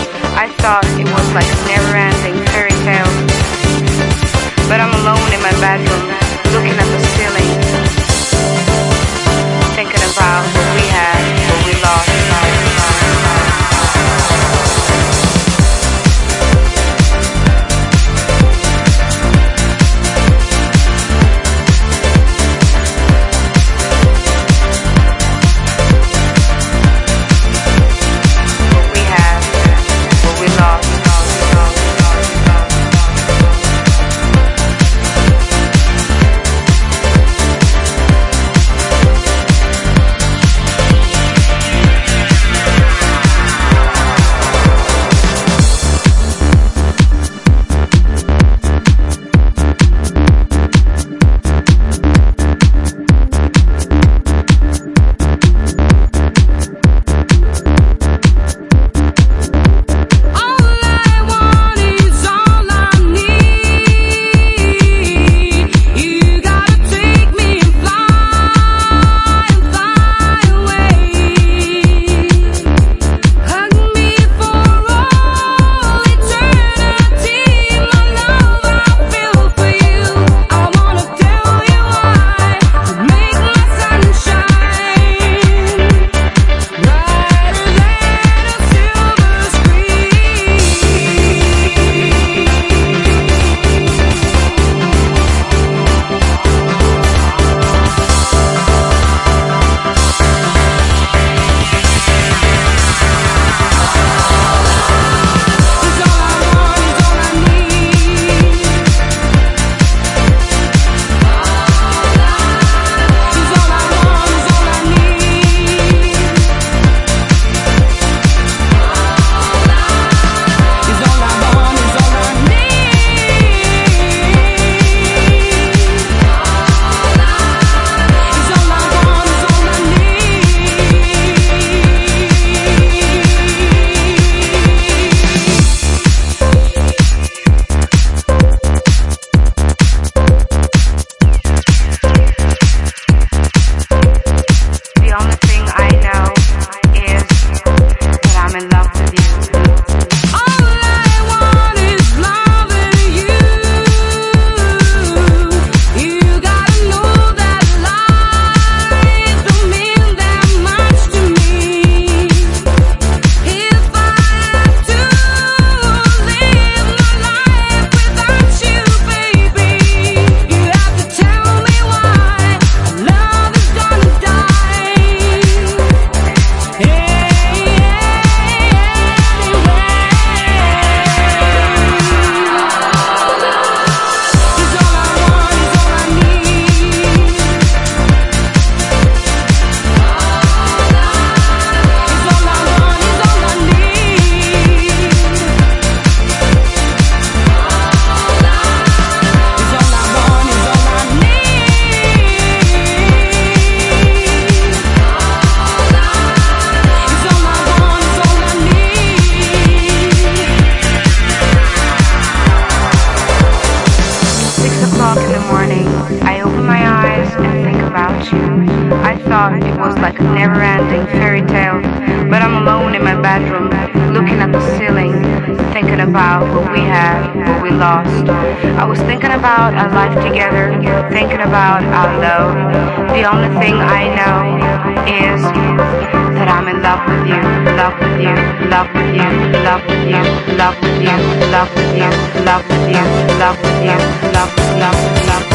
I thought it was like a never-ending fairy tale, but I'm alone in my bedroom, looking at the ceiling, thinking about what we had, what we lost. It was like a never-ending fairy tale, but I'm alone in my bedroom, looking at the ceiling, thinking about what we had, what we lost. I was thinking about our life together, thinking about our love. The only thing I know is that I'm in love with you, love with you, love with you, love with you, love with you, love with you, love with you, love with you, love with you, love with you, love.